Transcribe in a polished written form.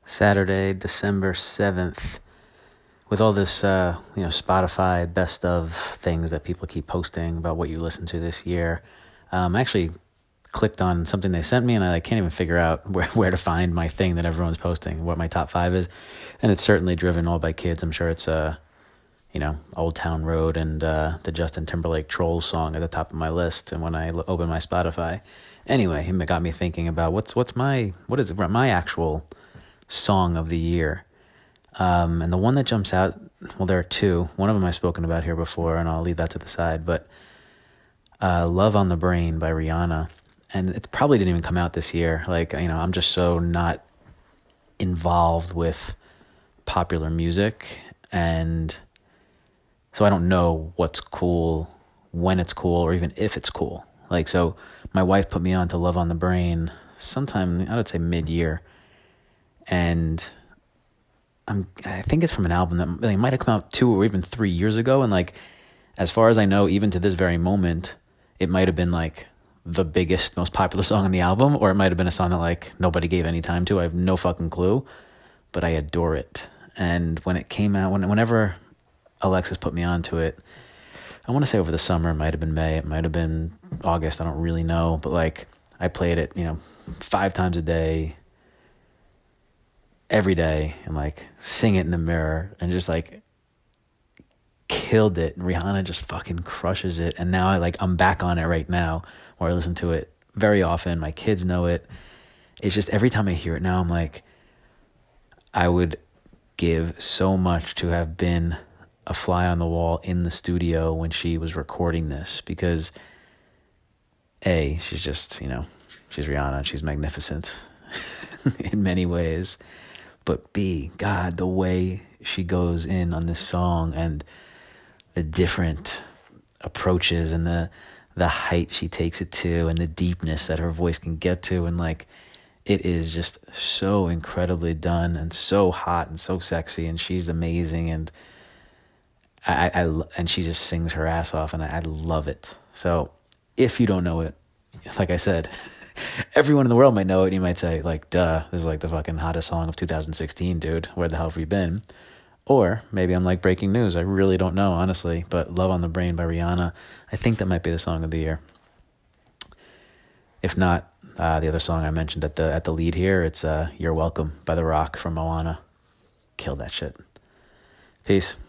Saturday, December 7th. With all this, Spotify best of things that people keep posting about what you listened to this year, I actually clicked on something they sent me, and I can't even figure out where to find my thing that everyone's posting, what my top 5 is. And it's certainly driven all by kids. I'm sure it's Old Town Road and the Justin Timberlake Trolls song at the top of my list. And when I open my Spotify, anyway, it got me thinking about what is my actual song of the year. And the one that jumps out, well, there are two. One of them I've spoken about here before, and I'll leave that to the side. But Love on the Brain by Rihanna. And it probably didn't even come out this year. I'm just so not involved with popular music. And so I don't know what's cool, when it's cool, or even if it's cool. So my wife put me on to Love on the Brain sometime, I would say mid-year. And I think it's from an album that might have come out 2 or even 3 years ago. And as far as I know, even to this very moment, it might have been the biggest, most popular song on the album, or it might have been a song that nobody gave any time to. I have no fucking clue, but I adore it. And when it came out, whenever Alexis put me onto it, I want to say over the summer, it might have been May, it might have been August, I don't really know, but I played it, 5 times a day, every day, and sing it in the mirror, and just killed it. Rihanna just fucking crushes it. And now I'm back on it right now, where I listen to it very often. My kids know it. It's just every time I hear it now, I'm I would give so much to have been a fly on the wall in the studio when she was recording this, because A, she's just, she's Rihanna, she's magnificent in many ways. But B, God, the way she goes in on this song, and the different approaches, and the height she takes it to, and the deepness that her voice can get to, and it is just so incredibly done, and so hot, and so sexy, and she's amazing, and and she just sings her ass off, and I love it. So if you don't know it, like I said, everyone in the world might know it, and you might say, duh, this is the fucking hottest song of 2016, dude. Where the hell have we been? Or maybe I'm breaking news. I really don't know, honestly. But Love on the Brain by Rihanna, I think that might be the song of the year. If not, the other song I mentioned at the lead here, it's You're Welcome by The Rock from Moana. Kill that shit. Peace.